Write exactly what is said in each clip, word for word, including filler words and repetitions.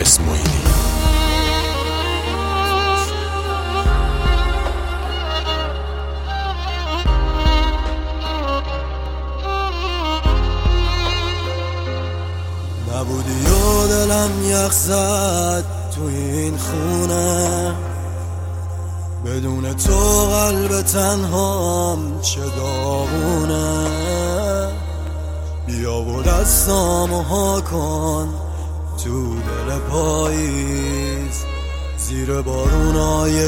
اسماعیلی. نبودی و دلم یخ زد تو این خونه، بدون تو قلب تنهام چه داغونه. بیا و دستامو ها کن تو دل پاییز، زیر بارونای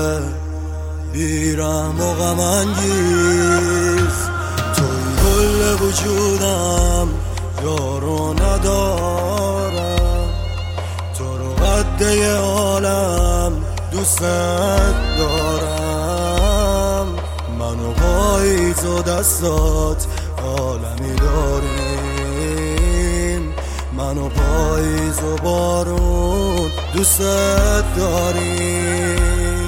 بیرحم و غم انگیز. توی کل وجودم یارو ندارم، تو رو قده عالم دوستت دارم. من و پاییز و دستات عالمی داریم، من و پاییز و بارون دوستت داریم.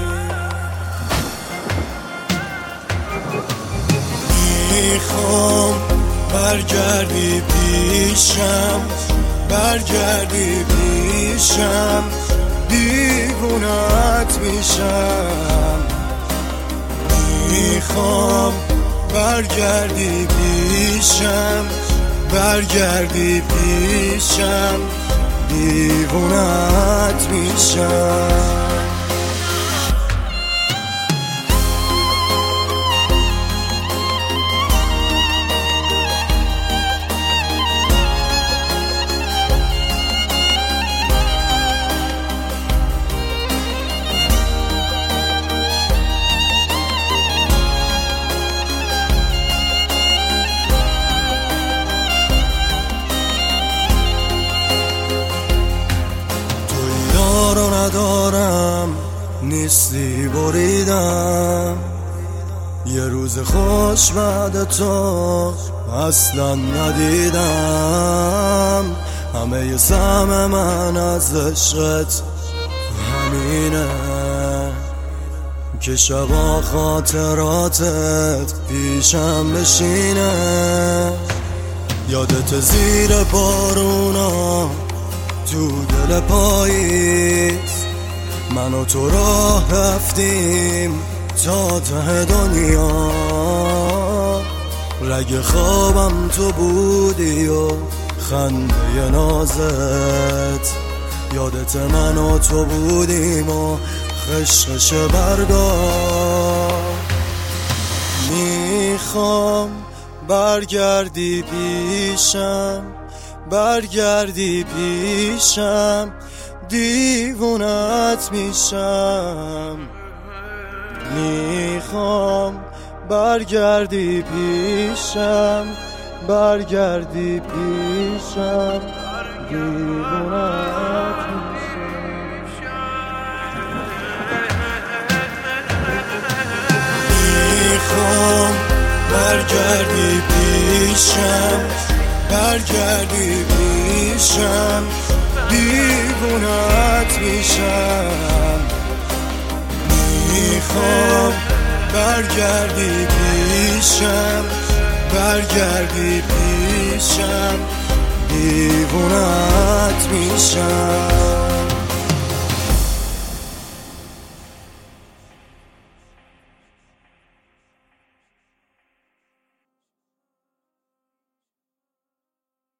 میخوام برگردی پیشم، برگردی پیشم، دیوونت میشم. میخوام برگردی پیشم، برگردی پیشم، دیوونت میشم. رو ندارم نیستی بریدم، یه روز خوش بعد تو اصلا ندیدم. همه سهم من از عشقت همینه که شبا خاطراتت پیشم بشینه. یادت زیر بارونا تو دل پاییز، من و تو راه رفتیم تا ته دنیا. رگ خوابم تو بودی و خنده نازت، یادت من و تو بودیم و خشخش برگا. میخوام برگردی پیشم، برگردی پیشم، دیوونت میشم. میخوام برگردی پیشم، برگردی پیشم، دیوونت میشم. میخوام برگردی پیشم، برگردی پیشم، دیوونت میشم. میخوام برگردی پیشم، برگردی پیشم، دیوونت میشم.